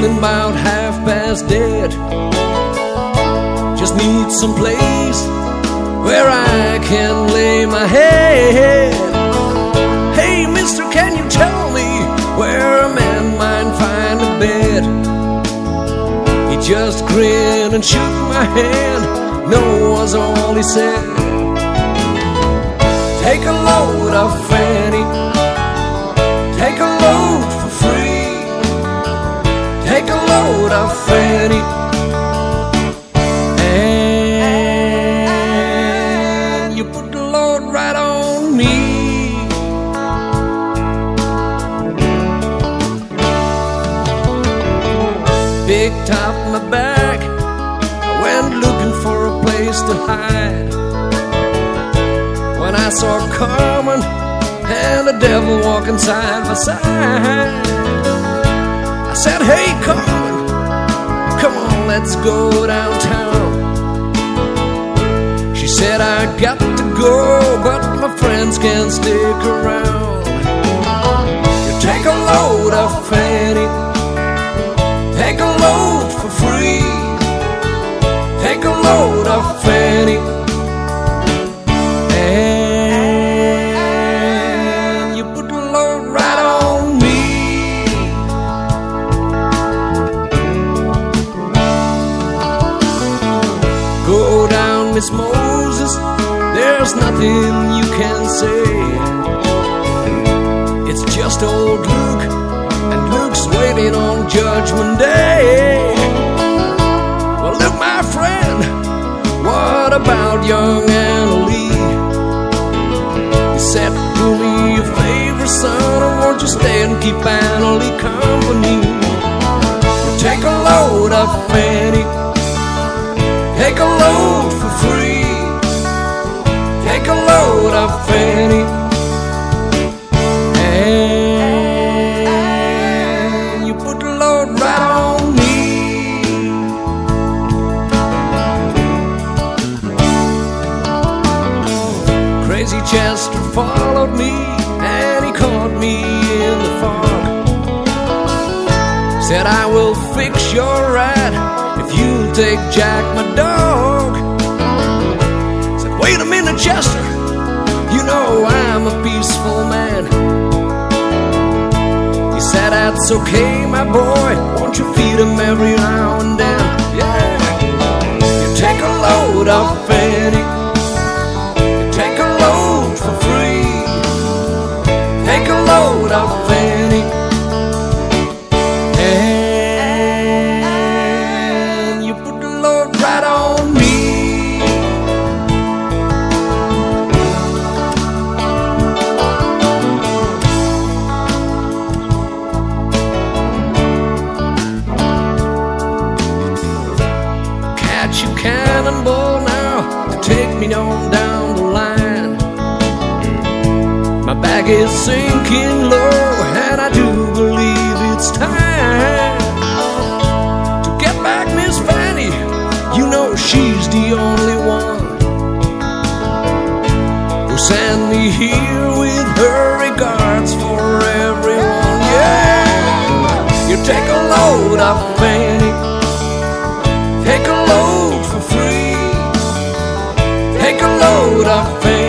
feeling about half past dead. Just need some place where I can lay my head. Hey, mister, can you tell me where a man might find a bed? He just grinned and shook my hand. No was all he said. Take a load of Fanny, take a load for free. Take a load of Fanny, and you put the load right on me. Picked up my bag, I went looking for a place to hide. When I saw Carmen and the devil walking side by side, I said, hey Carmen, come on, let's go downtown. She said, I got to go, but my friends can stick around. You take a load of Fanny, take a load for free. Take a load of Fanny, and you put the load right on me. Go down, Miss Moses, there's nothing you can say. It's just old Luke, and Luke's waiting on Judgment Day. Well, look, my friend, what about young Anna Lee? He said, do me a favor, son, or won't you stay and keep Anna Lee company? Take a load of Fanny, take a load for free. Take a load of Fanny, and you put the load right on me. Crazy Chester followed me, and he caught me in the fog. Said, I will fix your ride if you'll take Jack, my dog. Said, wait a minute, Chester, you know I'm a peaceful man. He said, that's okay, my boy, won't you feed him every now and then? Yeah, you take a load of Fanny, you take a load for free. Take a load of Fanny, and you put the load right on me. Catch a cannonball now to take me on down the line. My bag is sinking low, and I do believe it's time to get back Miss Fanny. You know she's the only one who sent me here with her regards for everyone. Yeah, you take a load of Fanny, take a load for free. Take a load of Fanny,